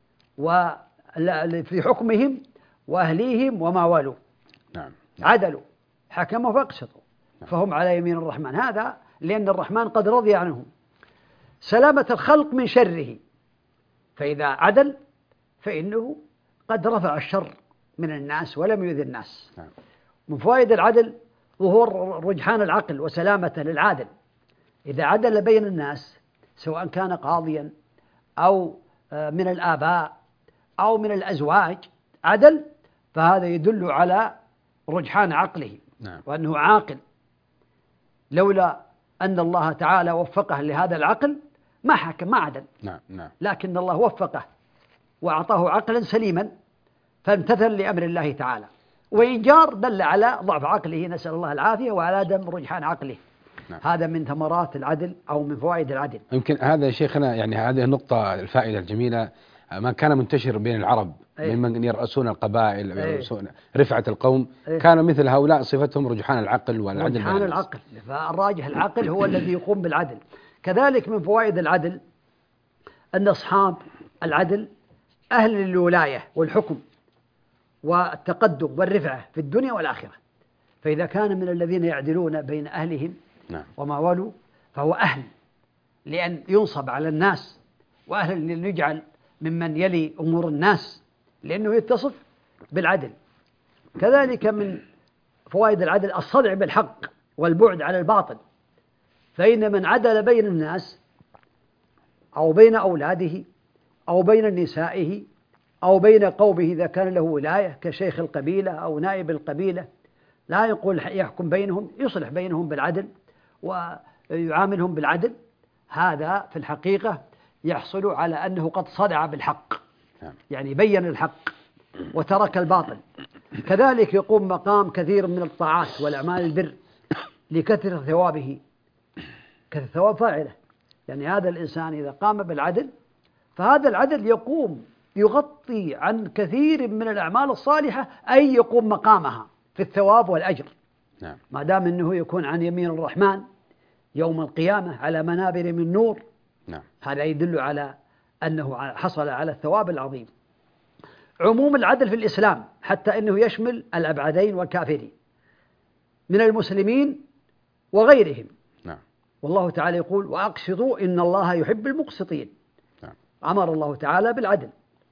وفي حكمهم وأهليهم وما والوا. نعم. عدلوا، حكموا فاقسطوا، فهم على يمين الرحمن. هذا لأن الرحمن قد رضي عنهم سلامة الخلق من شره، فإذا عدل فإنه قد رفع الشر من الناس ولم يؤذي الناس. نعم. من فوائد العدل ظهور رجحان العقل وسلامة للعادل. إذا عدل بين الناس سواء كان قاضيا أو من الآباء أو من الأزواج عدل، فهذا يدل على رجحان عقله. نعم. وأنه عاقل، لولا أن الله تعالى وفقه لهذا العقل ما حكم ما عدل. نعم. نعم. لكن الله وفقه وأعطاه عقلا سليما فامتثل لأمر الله تعالى، وإن جار دل على ضعف عقله، نسأل الله العافية، وعلى عدم رجحان عقله. نعم. هذا من ثمرات العدل أو من فوائد العدل. يمكن هذا يا شيخنا يعني هذه النقطة الفائدة الجميلة ما كان منتشر بين العرب أيه. ممن يرأسون القبائل أيه. ويرأسون رفعة القوم، أيه. كان مثل هؤلاء صفتهم رجحان العقل والعدل. رجحان العقل، فالراجح العقل هو الذي يقوم بالعدل. كذلك من فوائد العدل أن أصحاب العدل أهل الولاية والحكم والتقدم والرفعة في الدنيا والآخرة، فإذا كان من الذين يعدلون بين أهلهم نعم. وما ولوا فهو أهل لأن ينصب على الناس، وأهل لأن يجعل ممن يلي أمور الناس لأنه يتصف بالعدل. كذلك من فوائد العدل الصدع بالحق والبعد عن الباطل، فإن من عدل بين الناس أو بين أولاده أو بين نسائه أو بين قومه إذا كان له ولاية كشيخ القبيلة أو نائب القبيلة، لا يقول يحكم بينهم، يصلح بينهم بالعدل ويعاملهم بالعدل، هذا في الحقيقة يحصل على أنه قد صدع بالحق، يعني بين الحق وترك الباطل. كذلك يقوم مقام كثير من الطاعات والأعمال البر لكثرة ثوابه، كثرة ثواب فاعله. يعني هذا الإنسان إذا قام بالعدل فهذا العدل يقوم يغطي عن كثير من الأعمال الصالحة، أي يقوم مقامها في الثواب والأجر. نعم. ما دام أنه يكون عن يمين الرحمن يوم القيامة على منابر من نور. نعم. هذا يدل على أنه حصل على الثواب العظيم. عموم العدل في الإسلام حتى أنه يشمل الأبعدين والكافرين من المسلمين وغيرهم. نعم. والله تعالى يقول وأقسطوا إن الله يحب المقسطين. نعم. أمر الله تعالى بالعدل،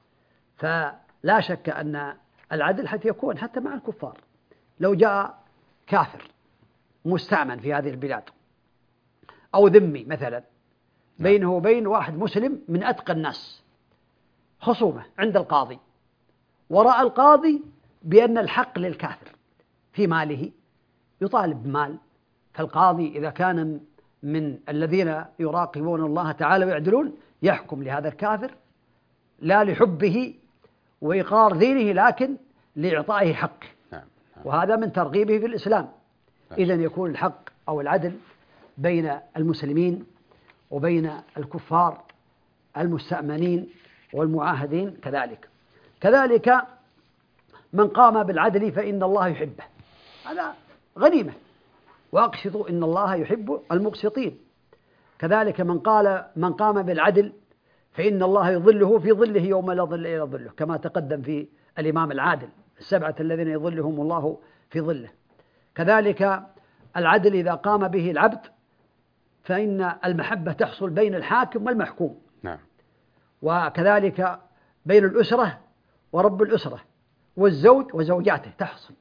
فلا شك أن العدل حتى يكون حتى مع الكفار. لو جاء كافر مستأمن في هذه البلاد أو ذمي مثلا بينه وبين واحد مسلم من أتقى الناس خصومة عند القاضي، ورأى القاضي بأن الحق للكافر في ماله، يطالب بمال، فالقاضي إذا كان من الذين يراقبون الله تعالى ويعدلون يحكم لهذا الكافر لا لحبه وإقرار دينه لكن لإعطائه حقه. وهذا من ترغيبه في الإسلام. إذن يكون الحق أو العدل بين المسلمين وبين الكفار المستأمنين والمعاهدين كذلك. كذلك من قام بالعدل فإن الله يحبه، هذا غنيمة. وأقسطوا إن الله يحب المقسطين. كذلك من قال من قام بالعدل فإن الله يظله في ظله يوم لا ظل إلا ظله، كما تقدم في الإمام العادل السبعة الذين يظلهم الله في ظله. كذلك العدل إذا قام به العبد فإن المحبة تحصل بين الحاكم والمحكوم. نعم. وكذلك بين الأسرة ورب الأسرة والزوج وزوجاته تحصل.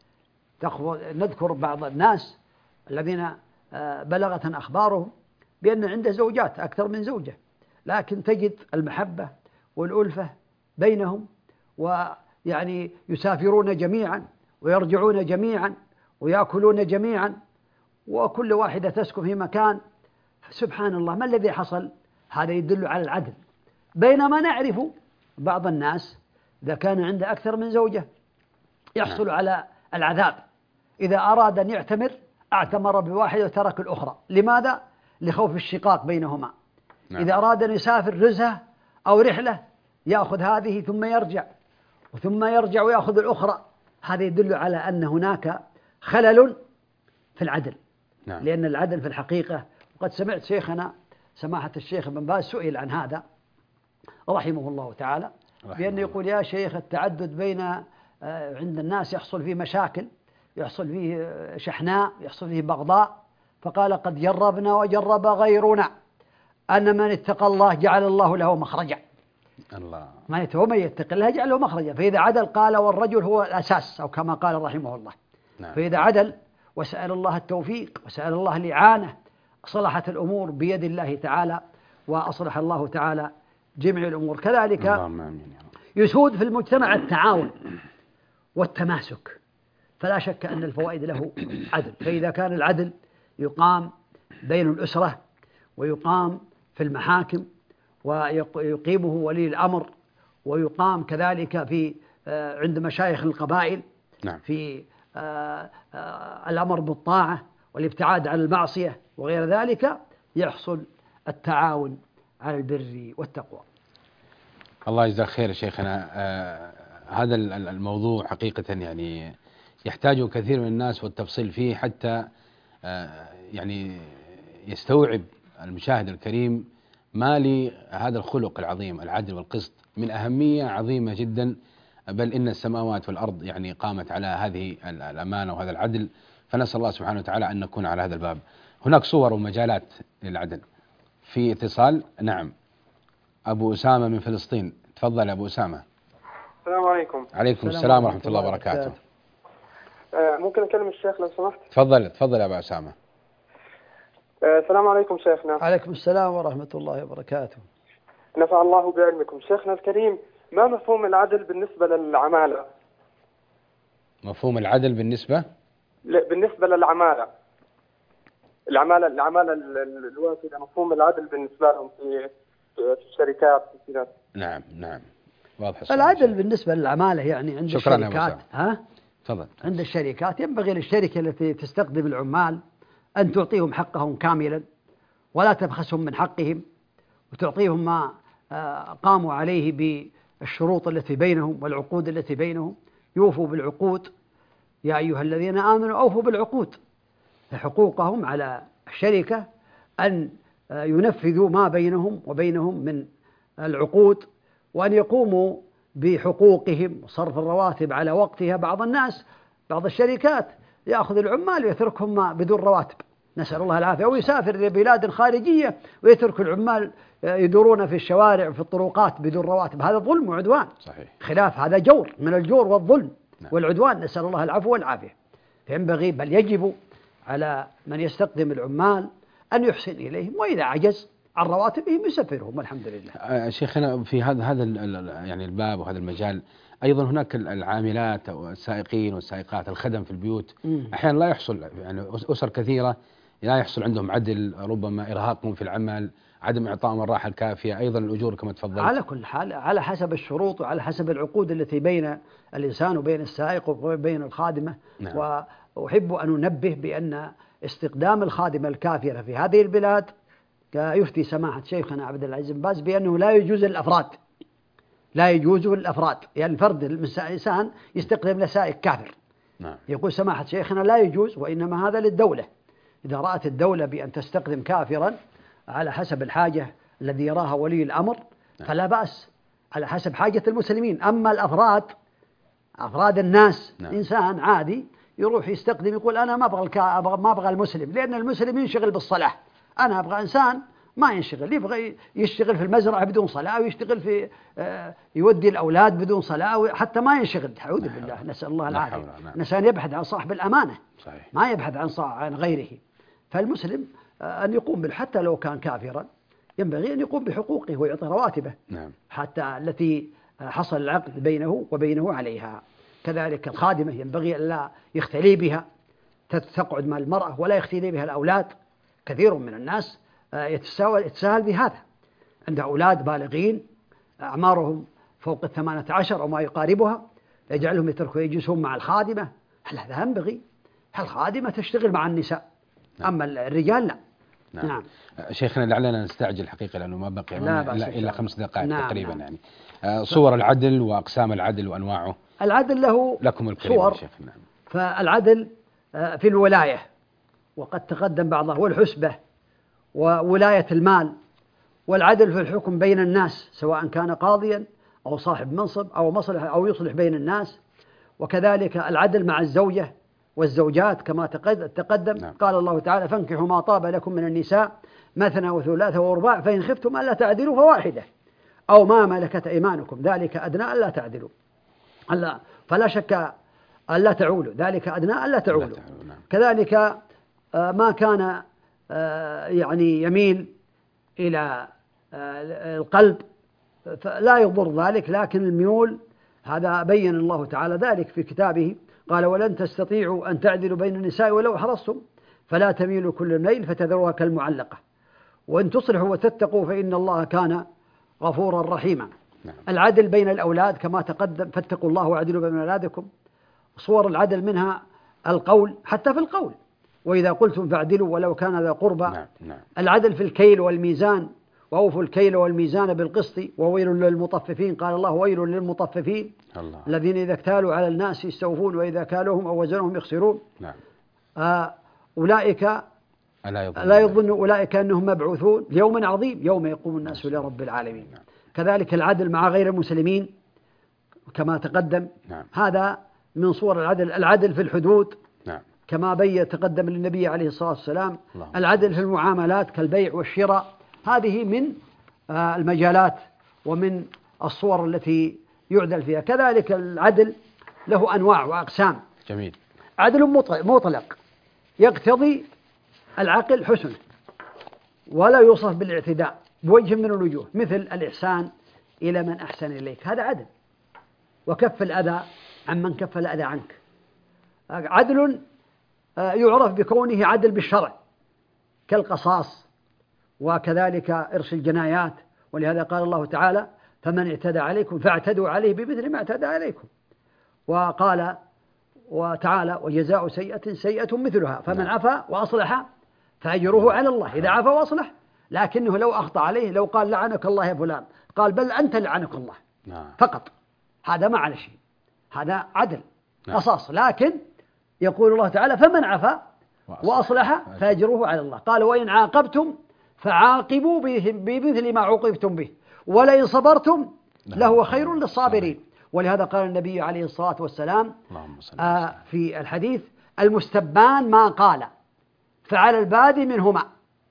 نذكر بعض الناس الذين بلغت أخبارهم بأن عنده زوجات أكثر من زوجة، لكن تجد المحبة والألفة بينهم، ويعني يسافرون جميعا ويرجعون جميعا ويأكلون جميعا، وكل واحدة تسكن في مكان. سبحان الله، ما الذي حصل؟ هذا يدل على العدل. بينما نعرف بعض الناس إذا كان عنده أكثر من زوجة يحصل على العذاب، إذا أراد أن يعتمر اعتمر بواحدة وترك الأخرى. لماذا؟ لخوف الشقاق بينهما. نعم. إذا أراد أن يسافر رزهة أو رحلة يأخذ هذه ثم يرجع وثم يرجع ويأخذ الأخرى. هذا يدل على أن هناك خلل في العدل. نعم. لأن العدل في الحقيقة، وقد سمعت شيخنا سماحة الشيخ ابن باز سئل عن هذا رحمه الله تعالى، بأنه يقول يا شيخ التعدد بين عند الناس يحصل فيه مشاكل، يحصل فيه شحناء، يحصل فيه بغضاء. فقال قد جربنا وجرب غيرنا أن من اتقى الله جعل الله له مخرجا. الله. من يتقى الله جعل له مخرجا. فإذا عدل قال والرجل هو الأساس، أو كما قال رحمه الله. نعم. فإذا عدل وسأل الله التوفيق وسأل الله الإعانة صلحت الأمور بيد الله تعالى، وأصلح الله تعالى جميع الأمور. كذلك يسود في المجتمع التعاون والتماسك، فلا شك أن الفوائد له عدل. فإذا كان العدل يقام بين الأسرة ويقام في المحاكم ويقيمه ولي الأمر، ويقام كذلك في عند مشايخ القبائل. نعم. في الأمر بالطاعة والابتعاد عن المعصية وغير ذلك، يحصل التعاون على البر والتقوى. الله يجزاك خير يا شيخنا. آه هذا الموضوع حقيقة يعني يحتاج كثير من الناس والتفصيل فيه حتى آه يعني يستوعب المشاهد الكريم ما لهذا الخلق العظيم العدل والقسط من أهمية عظيمة جدا، بل إن السماوات والأرض يعني قامت على هذه الأمانة وهذا العدل، فنسأل الله سبحانه وتعالى أن نكون على هذا الباب. هناك صور ومجالات للعدل. في اتصال، نعم، أبو أسامة من فلسطين، تفضل أبو أسامة. السلام عليكم. عليكم السلام ورحمة الله وبركاته. آه ممكن أكلم الشيخ لو سمحت؟ تفضل تفضل يا أبو أسامة. آه السلام عليكم شيخنا. عليكم السلام ورحمة الله وبركاته. نفع الله بعلمكم. شيخنا الكريم، ما مفهوم العدل بالنسبة للعمالة؟ مفهوم العدل بالنسبة؟ بالنسبة للعمالة العمالة العمالة الوافدة، مفهوم العدل بالنسبة لهم في في الشركات في كذا. نعم نعم واضح. العدل بالنسبة للعمالة يعني عند شكرا الشركات، ها؟ تفضل. عند الشركات ينبغي للشركة التي تستخدم العمال أن تعطيهم حقهم كاملا ولا تبخسهم من حقهم، وتعطيهم ما قاموا عليه بالشروط التي بينهم والعقود التي بينهم. يوفوا بالعقود، يا أيها الذين آمنوا أوفوا بالعقود. حقوقهم على الشركة أن ينفذوا ما بينهم وبينهم من العقود، وأن يقوموا بحقوقهم وصرف الرواتب على وقتها. بعض الناس بعض الشركات يأخذ العمال ويتركهم بدون رواتب، نسأل الله العافية، أو يسافر لبلاد خارجية ويترك العمال يدورون في الشوارع وفي الطرقات بدون رواتب. هذا ظلم وعدوان. صحيح. خلاف هذا جور من الجور والظلم. نعم. والعدوان، نسأل الله العفو والعافية. فينبغي بل يجب على من يستخدم العمال أن يحسن إليهم، وإذا عجز عن رواتبهم يسفرهم، والحمد لله. شيخنا في هذا هذا يعني الباب وهذا المجال أيضا هناك العاملات والسائقين والسائقات، الخدم في البيوت. مم. أحيانا لا يحصل، يعني أسر كثيرة لا يحصل عندهم عدل، ربما إرهاقهم في العمل، عدم إعطائهم الراحة الكافية، أيضا الأجور كما تفضلت. على كل حال على حسب الشروط وعلى حسب العقود التي بين الإنسان وبين السائق وبين الخادمة. نعم. وأحب أن أنبه بأن استخدام الخادمة الكافرة في هذه البلاد يفتي سماحة شيخنا عبد العزيز بن باز بأنه لا يجوز الأفراد، لا يجوز الأفراد، يعني الفرد الإنسان يستخدم لسائق كافر. نعم. يقول سماحة شيخنا لا يجوز، وإنما هذا للدولة. إذا رأت الدولة بأن تستخدم كافرا على حسب الحاجة الذي يراها ولي الأمر فلا بأس، على حسب حاجة المسلمين. أما الأفراد، أفراد الناس، نعم. إنسان عادي يروح يستخدم يقول أنا ما أبغى الكا... ما أبغى المسلم، لأن المسلم ينشغل بالصلاة، أنا أبغى إنسان ما ينشغل، يبغى يشتغل في المزرعة بدون صلاة، ويشتغل في آه يودي الأولاد بدون صلاة، حتى ما ينشغل. أعوذ بالله، نسأل الله العافية. الإنسان يبحث عن صاحب الأمانة. صحيح. ما يبحث عن عن غيره. فالمسلم آه أن يقوم بال... حتى لو كان كافرا ينبغي أن يقوم بحقوقه ويعطي رواتبه. نعم. حتى التي حصل العقد بينه وبينه عليها. كذلك الخادمة ينبغي أن لا يختلي بها، تقعد مع المرأة ولا يختلي بها الأولاد. كثير من الناس يتساهل بهذا، عنده أولاد بالغين أعمارهم فوق الثمانية عشر أو ما يقاربها، يجعلهم يتركوا يجلسون مع الخادمة. هل هذا ينبغي؟ الخادمة تشتغل مع النساء. نعم. أما الرجال لا. نعم. نعم. شيخنا لعلنا نستعجل حقيقة لأنه ما بقي إلا إلا خمس دقائق. نعم. تقريبا. نعم. يعني صور العدل وأقسام العدل وأنواعه. العدل له لكم صور. نعم. فالعدل في الولاية، وقد تقدم بعضها، والحسبة وولاية المال، والعدل في الحكم بين الناس سواء كان قاضيا أو صاحب منصب أو مصلح أو يصلح بين الناس. وكذلك العدل مع الزوجة والزوجات كما تقدم. نعم. قال الله تعالى فانكحوا ما طاب لكم من النساء مثنى وثلاث ورباع فإن خفتم ألا تعدلوا فواحدة أو ما ملكت أيمانكم ذلك أدنى ألا تعدلوا ألا فلا شك ألا تعولوا ذلك أدنى ألا تعولوا. نعم. كذلك ما كان يعني يميل إلى القلب فلا يضر ذلك، لكن الميول هذا بين الله تعالى ذلك في كتابه، قال ولن تستطيعوا أن تعدلوا بين النساء ولو حرصتم فلا تميلوا كل الميل فتذروها كالمعلقة وإن تصلحوا وتتقوا فإن الله كان غفورا رحيما. نعم. العدل بين الأولاد كما تقدم فاتقوا الله وعدلوا بين أولادكم. صور العدل منها القول، حتى في القول وإذا قلتم فاعدلوا ولو كان ذا قربى. نعم. نعم. العدل في الكيل والميزان وأوفوا الكيل والميزان بالقسط وويل للمطففين. قال الله ويل للمطففين الله. الذين إذا اكتالوا على الناس يستوفون وإذا كالوهم أو وزنهم يخسرون. نعم. آه أولئك ألا يظن, لا يظن أولئك أنهم مبعوثون ليوم عظيم يوم يقوم الناس لرب العالمين. نعم. كذلك العدل مع غير المسلمين كما تقدم. نعم. هذا من صور العدل. العدل في الحدود نعم. كما بين تقدم للنبي عليه الصلاة والسلام. الله. العدل في المعاملات كالبيع والشراء. هذه من المجالات ومن الصور التي يعدل فيها. كذلك العدل له أنواع وأقسام. جميل. عدل مطلق يقتضي العقل حسن ولا يوصف بالاعتداء بوجه من الوجوه، مثل الإحسان إلى من أحسن إليك، هذا عدل، وكف الأذى عن من كف الأذى عنك. عدل يعرف بكونه عدل بالشرع كالقصاص وكذلك إرش الجنايات، ولهذا قال الله تعالى فمن اعتدى عليكم فاعتدوا عليه بمثل ما اعتدى عليكم. وقال وتعالى وجزاء سيئة سيئة مثلها فمن عفا وأصلح فأجره على الله إذا عفا وأصلح. لكنه لو أخطأ عليه لو قال لعنك الله يا فلان قال بل أنت لعنك الله فقط، هذا ما على شيء، هذا عدل قصاص. لكن يقول الله تعالى فمن عفا وأصلح فأجره على الله. قال وإن عاقبتم فعاقبوا بمثل ما عوقبتم به ولئن صبرتم لهو خير للصابرين. ولهذا قال النبي عليه الصلاة والسلام آه في الحديث المستبان ما قال فعلى البادي منهما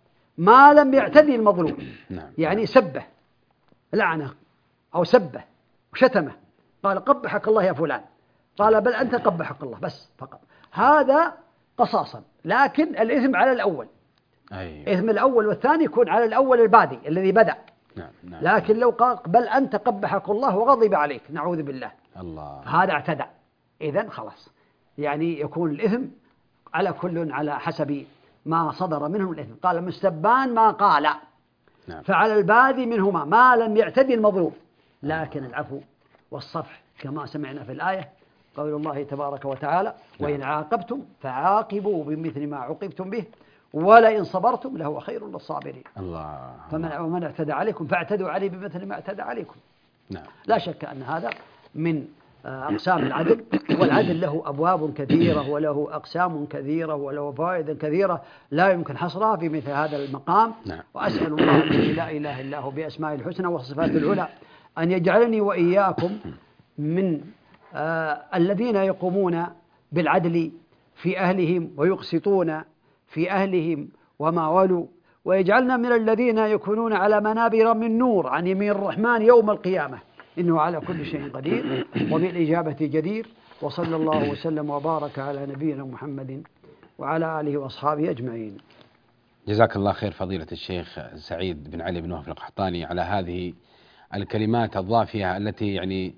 ما لم يعتدي المظلوم. يعني سبه لعنه أو سبه وشتمه قال قبحك الله يا فلان قال بل أنت قبحك الله بس فقط، هذا قصاصا. لكن الإثم على الأول. أيوة. إثم الأول والثاني يكون على الأول البادي الذي بدأ. نعم. نعم. لكن لو قال بل أنت قبحك الله وغضب عليك نعوذ بالله الله هذا اعتدى، إذن خلاص يعني يكون الإثم على كل على حسب ما صدر منه الإثم. قال مستبان ما قال نعم. فعلى البادي منهما ما لم يعتدي المظلوم. لكن العفو والصفح كما سمعنا في الآية قول الله تبارك وتعالى نعم. وإن عاقبتم فعاقبوا بمثل ما عوقبتم به ولئن صبرتم لهو خير للصابرين. الله. فمن ومن اعتدى عليكم فاعتدوا عليه بمثل ما اعتدى عليكم. نعم. لا شك أن هذا من أقسام العدل، والعدل له أبواب كثيرة وله أقسام كثيرة وله فوائد كثيرة لا يمكن حصرها في مثل هذا المقام. نعم. وأسأل الله الذي لا إله إلا هو بأسماء الحسنى وصفات العلى أن يجعلني وإياكم من آه الذين يقومون بالعدل في أهلهم ويقسطون في أهلهم وما ولوا، ويجعلنا من الذين يكونون على منابر من نور عن يمين الرحمن يوم القيامة إنه على كل شيء قدير وبالإجابة جدير. وصلى الله وسلم وبارك على نبينا محمد وعلى آله وأصحابه أجمعين. جزاك الله خير فضيلة الشيخ سعيد بن علي بن وهب القحطاني على هذه الكلمات الضافية التي يعني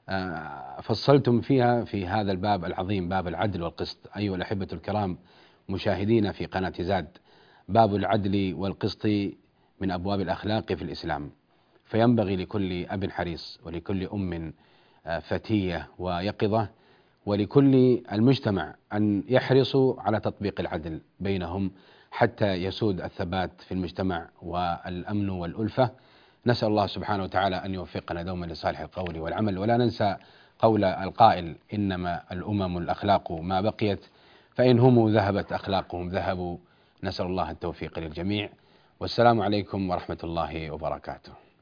فصلتم فيها في هذا الباب العظيم باب العدل والقسط. أيها الأحبة الكرام مشاهدين في قناة زاد، باب العدل والقسط من أبواب الأخلاق في الإسلام، فينبغي لكل أب حريص ولكل أم فتية ويقظة ولكل المجتمع أن يحرصوا على تطبيق العدل بينهم حتى يسود الثبات في المجتمع والأمن والألفة. نسأل الله سبحانه وتعالى أن يوفقنا دوما لصالح القول والعمل، ولا ننسى قول القائل إنما الأمم الأخلاق ما بقيت فإن هم ذهبت أخلاقهم ذهبوا. نسأل الله التوفيق للجميع، والسلام عليكم ورحمة الله وبركاته.